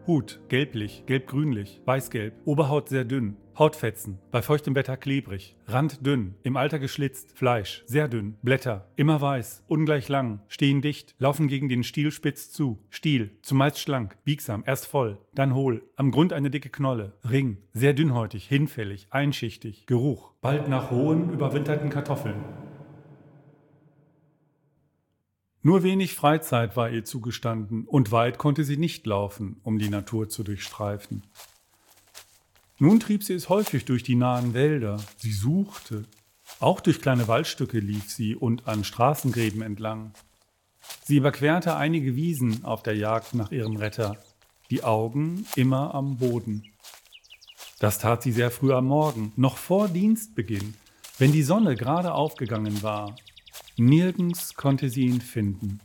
Hut, gelblich, gelbgrünlich, weißgelb, Oberhaut sehr dünn, Hautfetzen, bei feuchtem Wetter klebrig, Rand dünn, im Alter geschlitzt, Fleisch, sehr dünn, Blätter, immer weiß, ungleich lang, stehen dicht, laufen gegen den Stiel spitz zu, Stiel, zumeist schlank, biegsam, erst voll, dann hohl, am Grund eine dicke Knolle, Ring, sehr dünnhäutig, hinfällig, einschichtig, Geruch, bald nach rohen, überwinterten Kartoffeln. Nur wenig Freizeit war ihr zugestanden und weit konnte sie nicht laufen, um die Natur zu durchstreifen. Nun trieb sie es häufig durch die nahen Wälder, sie suchte. Auch durch kleine Waldstücke lief sie und an Straßengräben entlang. Sie überquerte einige Wiesen auf der Jagd nach ihrem Retter, die Augen immer am Boden. Das tat sie sehr früh am Morgen, noch vor Dienstbeginn, wenn die Sonne gerade aufgegangen war. Nirgends konnte sie ihn finden.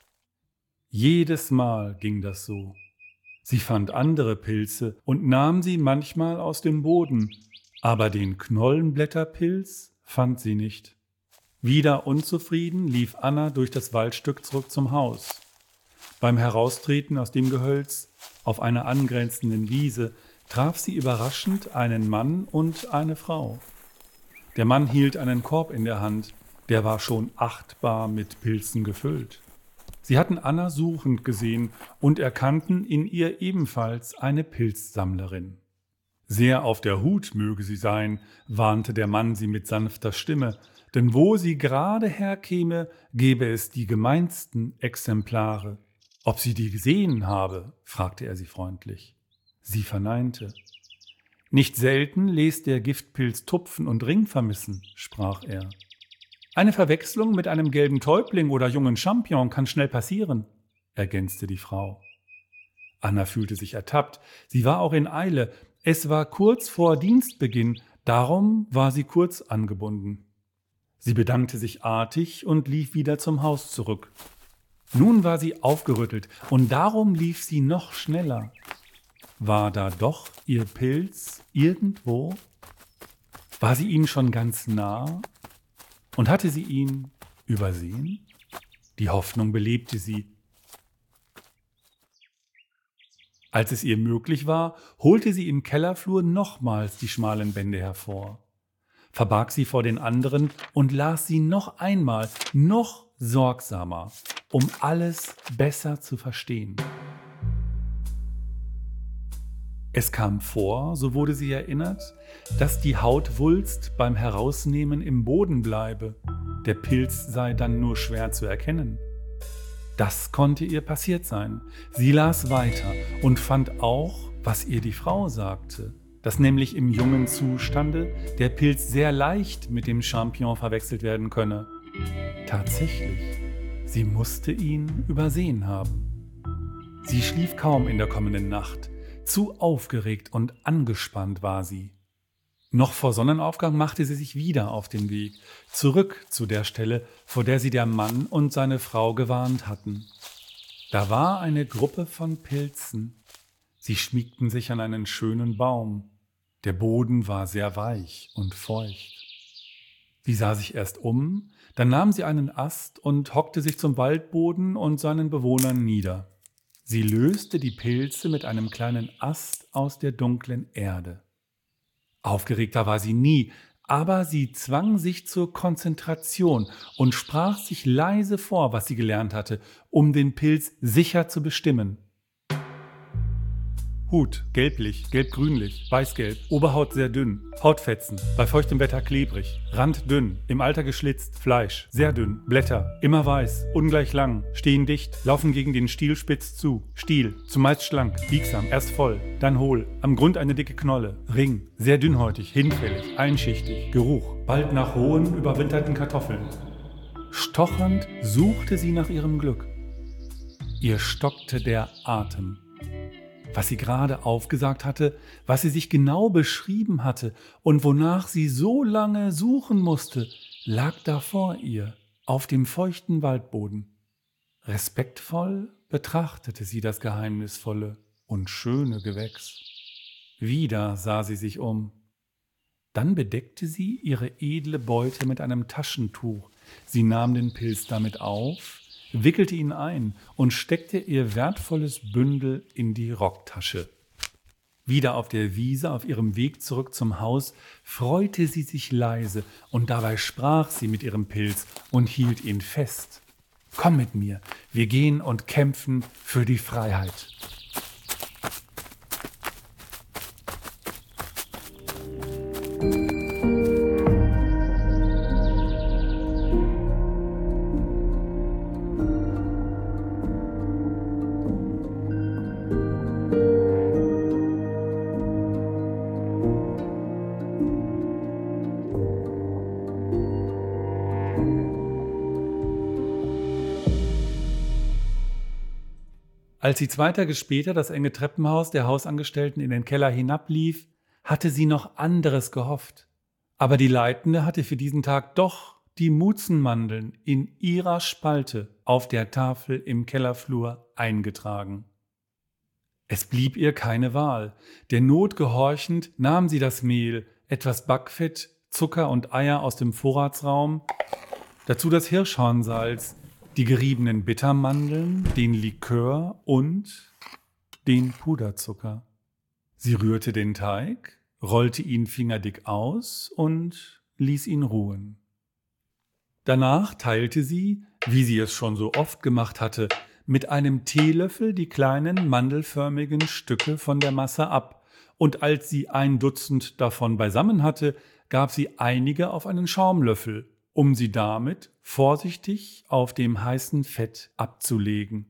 Jedes Mal ging das so. Sie fand andere Pilze und nahm sie manchmal aus dem Boden, aber den Knollenblätterpilz fand sie nicht. Wieder unzufrieden lief Anna durch das Waldstück zurück zum Haus. Beim Heraustreten aus dem Gehölz auf einer angrenzenden Wiese traf sie überraschend einen Mann und eine Frau. Der Mann hielt einen Korb in der Hand, der war schon achtbar mit Pilzen gefüllt. Sie hatten Anna suchend gesehen und erkannten in ihr ebenfalls eine Pilzsammlerin. Sehr auf der Hut möge sie sein, warnte der Mann sie mit sanfter Stimme, denn wo sie gerade herkäme, gäbe es die gemeinsten Exemplare. Ob sie die gesehen habe, fragte er sie freundlich. Sie verneinte. Nicht selten lässt der Giftpilz Tupfen und Ring vermissen, sprach er. Eine Verwechslung mit einem gelben Täubling oder jungen Champignon kann schnell passieren, ergänzte die Frau. Anna fühlte sich ertappt. Sie war auch in Eile. Es war kurz vor Dienstbeginn, darum war sie kurz angebunden. Sie bedankte sich artig und lief wieder zum Haus zurück. Nun war sie aufgerüttelt und darum lief sie noch schneller. War da doch ihr Pilz irgendwo? War sie ihnen schon ganz nah? Und hatte sie ihn übersehen? Die Hoffnung belebte sie. Als es ihr möglich war, holte sie im Kellerflur nochmals die schmalen Bände hervor, verbarg sie vor den anderen und las sie noch einmal, noch sorgsamer, um alles besser zu verstehen. Es kam vor, so wurde sie erinnert, dass die Hautwulst beim Herausnehmen im Boden bleibe. Der Pilz sei dann nur schwer zu erkennen. Das konnte ihr passiert sein. Sie las weiter und fand auch, was ihr die Frau sagte, dass nämlich im jungen Zustande der Pilz sehr leicht mit dem Champignon verwechselt werden könne. Tatsächlich, sie musste ihn übersehen haben. Sie schlief kaum in der kommenden Nacht. Zu aufgeregt und angespannt war sie. Noch vor Sonnenaufgang machte sie sich wieder auf den Weg, zurück zu der Stelle, vor der sie der Mann und seine Frau gewarnt hatten. Da war eine Gruppe von Pilzen. Sie schmiegten sich an einen schönen Baum. Der Boden war sehr weich und feucht. Sie sah sich erst um, dann nahm sie einen Ast und hockte sich zum Waldboden und seinen Bewohnern nieder. Sie löste die Pilze mit einem kleinen Ast aus der dunklen Erde. Aufgeregter war sie nie, aber sie zwang sich zur Konzentration und sprach sich leise vor, was sie gelernt hatte, um den Pilz sicher zu bestimmen. Hut, gelblich, gelbgrünlich, weißgelb, Oberhaut sehr dünn, Hautfetzen, bei feuchtem Wetter klebrig, Rand dünn, im Alter geschlitzt, Fleisch, sehr dünn, Blätter, immer weiß, ungleich lang, stehen dicht, laufen gegen den Stiel spitz zu, Stiel, zumeist schlank, biegsam, erst voll, dann hohl, am Grund eine dicke Knolle, Ring, sehr dünnhäutig, hinfällig, einschichtig, Geruch, bald nach rohen, überwinterten Kartoffeln. Stochernd suchte sie nach ihrem Glück. Ihr stockte der Atem. Was sie gerade aufgesagt hatte, was sie sich genau beschrieben hatte und wonach sie so lange suchen musste, lag da vor ihr, auf dem feuchten Waldboden. Respektvoll betrachtete sie das geheimnisvolle und schöne Gewächs. Wieder sah sie sich um. Dann bedeckte sie ihre edle Beute mit einem Taschentuch. Sie nahm den Pilz damit auf, wickelte ihn ein und steckte ihr wertvolles Bündel in die Rocktasche. Wieder auf der Wiese, auf ihrem Weg zurück zum Haus, freute sie sich leise und dabei sprach sie mit ihrem Pilz und hielt ihn fest. »Komm mit mir, wir gehen und kämpfen für die Freiheit.« Als sie 2 Tage später das enge Treppenhaus der Hausangestellten in den Keller hinablief, hatte sie noch anderes gehofft. Aber die Leitende hatte für diesen Tag doch die Mutzenmandeln in ihrer Spalte auf der Tafel im Kellerflur eingetragen. Es blieb ihr keine Wahl. Der Not gehorchend nahm sie das Mehl, etwas Backfett, Zucker und Eier aus dem Vorratsraum, dazu das Hirschhornsalz, die geriebenen Bittermandeln, den Likör und den Puderzucker. Sie rührte den Teig, rollte ihn fingerdick aus und ließ ihn ruhen. Danach teilte sie, wie sie es schon so oft gemacht hatte, mit einem Teelöffel die kleinen mandelförmigen Stücke von der Masse ab, und als sie 1 Dutzend davon beisammen hatte, gab sie einige auf einen Schaumlöffel, um sie damit vorsichtig auf dem heißen Fett abzulegen.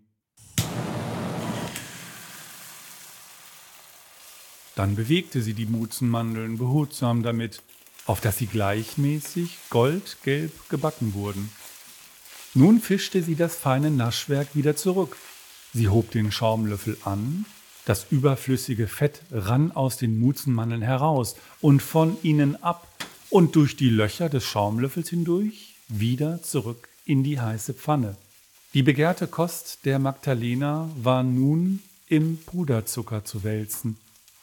Dann bewegte sie die Mutzenmandeln behutsam damit, auf dass sie gleichmäßig goldgelb gebacken wurden. Nun fischte sie das feine Naschwerk wieder zurück. Sie hob den Schaumlöffel an, das überflüssige Fett rann aus den Mutzenmandeln heraus und von ihnen ab und durch die Löcher des Schaumlöffels hindurch wieder zurück in die heiße Pfanne. Die begehrte Kost der Magdalena war nun im Puderzucker zu wälzen.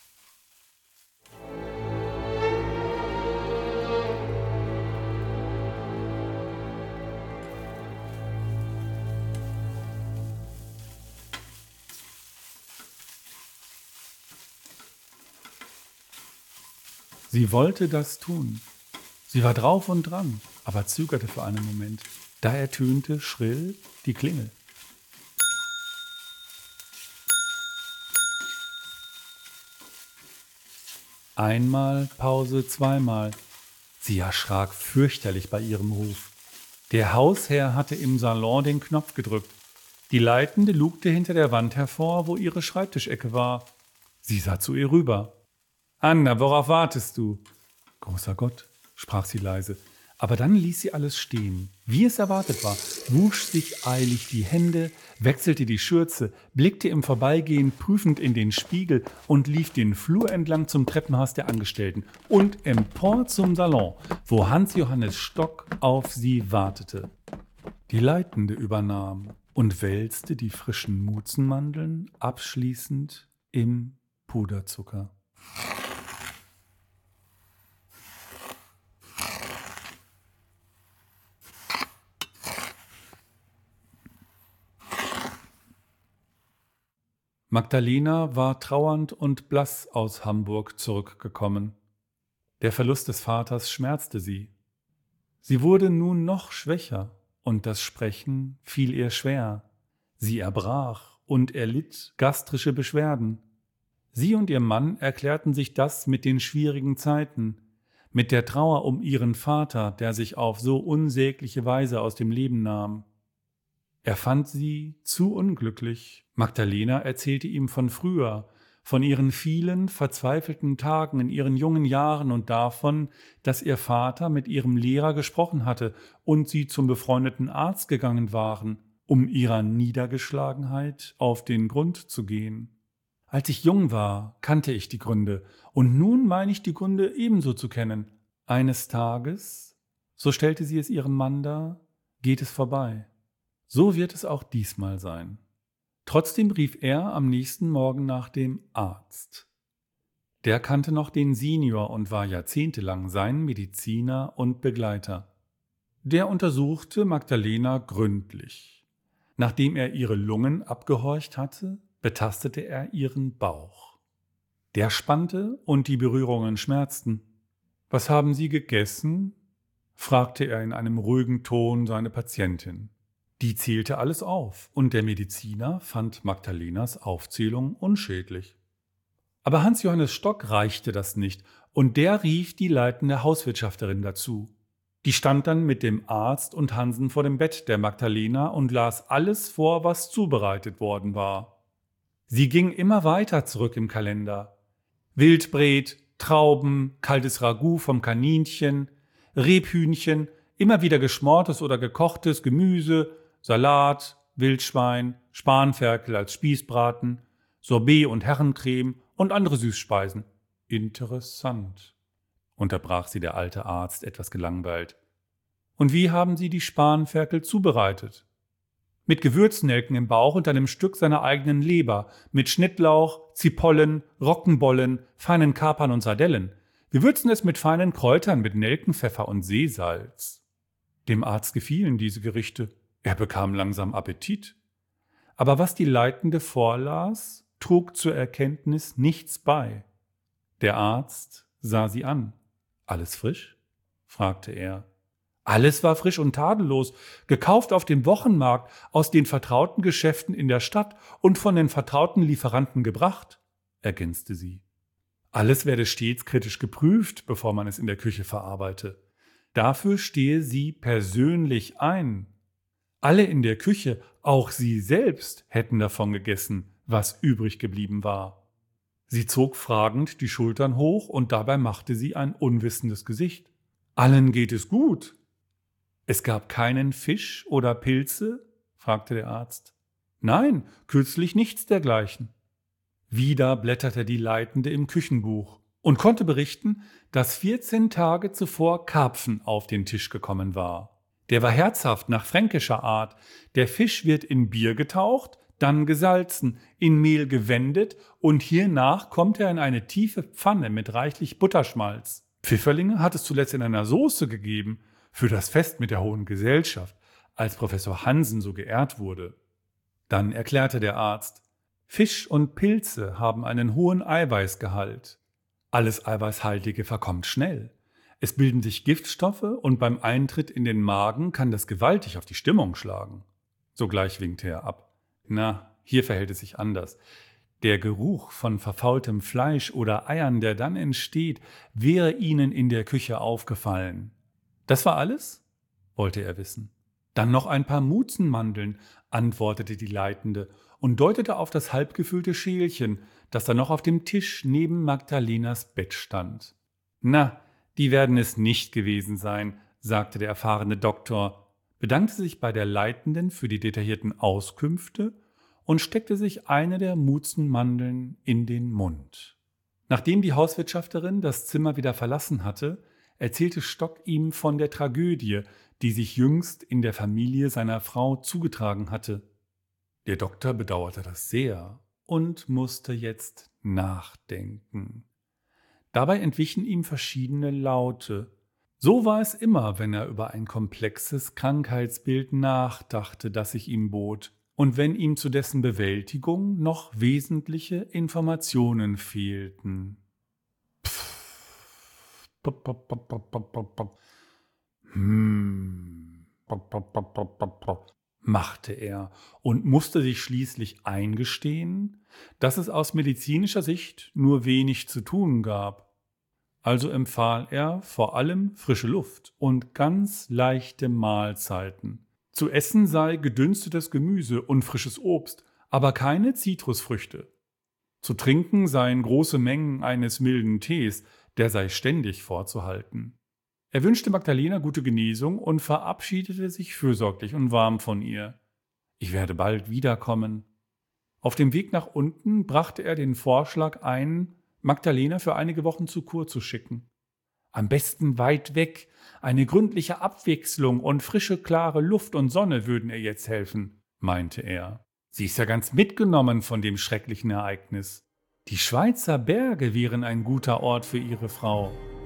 Sie wollte das tun. Sie war drauf und dran, aber zögerte für einen Moment. Da ertönte schrill die Klingel. Einmal, Pause, zweimal. Sie erschrak fürchterlich bei ihrem Ruf. Der Hausherr hatte im Salon den Knopf gedrückt. Die Leitende lugte hinter der Wand hervor, wo ihre Schreibtischecke war. Sie sah zu ihr rüber. »Anna, worauf wartest du?« »Großer Gott«, sprach sie leise, aber dann ließ sie alles stehen, wie es erwartet war, wusch sich eilig die Hände, wechselte die Schürze, blickte im Vorbeigehen prüfend in den Spiegel und lief den Flur entlang zum Treppenhaus der Angestellten und empor zum Salon, wo Hans Johannes Stock auf sie wartete. Die Leitende übernahm und wälzte die frischen Mutzenmandeln abschließend im Puderzucker. Magdalena war trauernd und blass aus Hamburg zurückgekommen. Der Verlust des Vaters schmerzte sie. Sie wurde nun noch schwächer und das Sprechen fiel ihr schwer. Sie erbrach und erlitt gastrische Beschwerden. Sie und ihr Mann erklärten sich das mit den schwierigen Zeiten, mit der Trauer um ihren Vater, der sich auf so unsägliche Weise aus dem Leben nahm. Er fand sie zu unglücklich. Magdalena erzählte ihm von früher, von ihren vielen verzweifelten Tagen in ihren jungen Jahren und davon, dass ihr Vater mit ihrem Lehrer gesprochen hatte und sie zum befreundeten Arzt gegangen waren, um ihrer Niedergeschlagenheit auf den Grund zu gehen. Als ich jung war, kannte ich die Gründe, und nun meine ich die Gründe ebenso zu kennen. Eines Tages, so stellte sie es ihrem Mann dar, geht es vorbei. So wird es auch diesmal sein. Trotzdem rief er am nächsten Morgen nach dem Arzt. Der kannte noch den Senior und war jahrzehntelang sein Mediziner und Begleiter. Der untersuchte Magdalena gründlich. Nachdem er ihre Lungen abgehorcht hatte, betastete er ihren Bauch. Der spannte und die Berührungen schmerzten. »Was haben Sie gegessen?« fragte er in einem ruhigen Ton seine Patientin. Die zählte alles auf, und der Mediziner fand Magdalenas Aufzählung unschädlich. Aber Hans Johannes Stock reichte das nicht, und der rief die leitende Hauswirtschafterin dazu. Die stand dann mit dem Arzt und Hansen vor dem Bett der Magdalena und las alles vor, was zubereitet worden war. Sie ging immer weiter zurück im Kalender. Wildbret, Trauben, kaltes Ragout vom Kaninchen, Rebhühnchen, immer wieder geschmortes oder gekochtes Gemüse, Salat, Wildschwein, Spanferkel als Spießbraten, Sorbet und Herrencreme und andere Süßspeisen. Interessant, unterbrach sie der alte Arzt etwas gelangweilt. Und wie haben Sie die Spanferkel zubereitet? Mit Gewürznelken im Bauch und einem Stück seiner eigenen Leber, mit Schnittlauch, Zipollen, Roggenbollen, feinen Kapern und Sardellen. Wir würzen es mit feinen Kräutern, mit Nelkenpfeffer und Seesalz. Dem Arzt gefielen diese Gerichte. Er bekam langsam Appetit. Aber was die Leitende vorlas, trug zur Erkenntnis nichts bei. Der Arzt sah sie an. »Alles frisch?« fragte er. Alles war frisch und tadellos, gekauft auf dem Wochenmarkt, aus den vertrauten Geschäften in der Stadt und von den vertrauten Lieferanten gebracht, ergänzte sie. Alles werde stets kritisch geprüft, bevor man es in der Küche verarbeite. Dafür stehe sie persönlich ein. Alle in der Küche, auch sie selbst, hätten davon gegessen, was übrig geblieben war. Sie zog fragend die Schultern hoch und dabei machte sie ein unwissendes Gesicht. »Allen geht es gut.« »Es gab keinen Fisch oder Pilze?« fragte der Arzt. »Nein, kürzlich nichts dergleichen.« Wieder blätterte die Leitende im Küchenbuch und konnte berichten, dass 14 Tage zuvor Karpfen auf den Tisch gekommen war. Der war herzhaft nach fränkischer Art. Der Fisch wird in Bier getaucht, dann gesalzen, in Mehl gewendet und hiernach kommt er in eine tiefe Pfanne mit reichlich Butterschmalz. Pfifferlinge hat es zuletzt in einer Soße gegeben, für das Fest mit der hohen Gesellschaft, als Professor Hansen so geehrt wurde. Dann erklärte der Arzt, Fisch und Pilze haben einen hohen Eiweißgehalt. Alles Eiweißhaltige verkommt schnell. Es bilden sich Giftstoffe und beim Eintritt in den Magen kann das gewaltig auf die Stimmung schlagen. Sogleich winkte er ab. Na, hier verhält es sich anders. Der Geruch von verfaultem Fleisch oder Eiern, der dann entsteht, wäre Ihnen in der Küche aufgefallen. Das war alles? Wollte er wissen. Dann noch ein paar Mutzenmandeln, antwortete die Leitende und deutete auf das halbgefüllte Schälchen, das da noch auf dem Tisch neben Magdalenas Bett stand. Na, die werden es nicht gewesen sein, sagte der erfahrene Doktor, bedankte sich bei der Leitenden für die detaillierten Auskünfte und steckte sich eine der Mutzenmandeln in den Mund. Nachdem die Hauswirtschafterin das Zimmer wieder verlassen hatte, erzählte Stock ihm von der Tragödie, die sich jüngst in der Familie seiner Frau zugetragen hatte. Der Doktor bedauerte das sehr und musste jetzt nachdenken. Dabei entwichen ihm verschiedene Laute. So war es immer, wenn er über ein komplexes Krankheitsbild nachdachte, das sich ihm bot, und wenn ihm zu dessen Bewältigung noch wesentliche Informationen fehlten. Machte er und musste sich schließlich eingestehen, dass es aus medizinischer Sicht nur wenig zu tun gab. Also empfahl er vor allem frische Luft und ganz leichte Mahlzeiten. Zu essen sei gedünstetes Gemüse und frisches Obst, aber keine Zitrusfrüchte. Zu trinken seien große Mengen eines milden Tees, der sei ständig vorzuhalten. Er wünschte Magdalena gute Genesung und verabschiedete sich fürsorglich und warm von ihr. Ich werde bald wiederkommen. Auf dem Weg nach unten brachte er den Vorschlag ein, Magdalena für einige Wochen zu Kur zu schicken. Am besten weit weg, eine gründliche Abwechslung und frische, klare Luft und Sonne würden ihr jetzt helfen, meinte er. Sie ist ja ganz mitgenommen von dem schrecklichen Ereignis. Die Schweizer Berge wären ein guter Ort für ihre Frau.